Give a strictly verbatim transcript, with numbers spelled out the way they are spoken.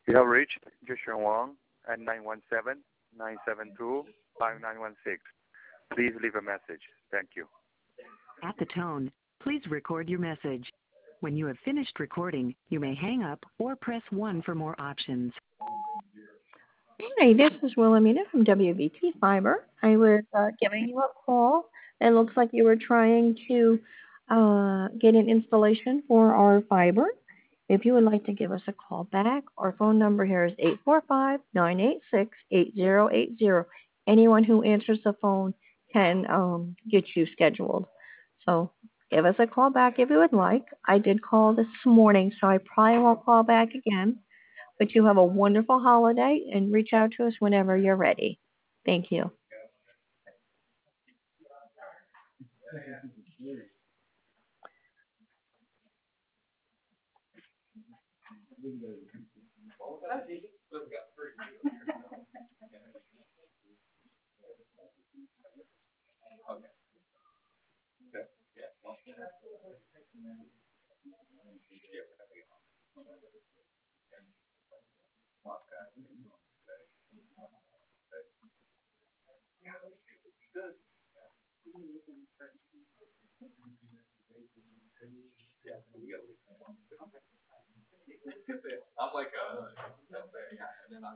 You have reached Joshua Wong at nine one seven, nine seven two, five nine one six. Please leave a message. Thank you. At the tone, please record your message. When you have finished recording, you may hang up or press one for more options. Hi, this is Wilhelmina from W B T Fiber. I was uh, giving you a call. It looks like you were trying to uh, get an installation for our fiber. If you would like to give us a call back, our phone number here is eight four five, nine eight six, eight zero eight zero. Anyone who answers the phone can um, get you scheduled. So give us a call back if you would like. I did call this morning, so I probably won't call back again. But you have a wonderful holiday and reach out to us whenever you're ready. Thank you.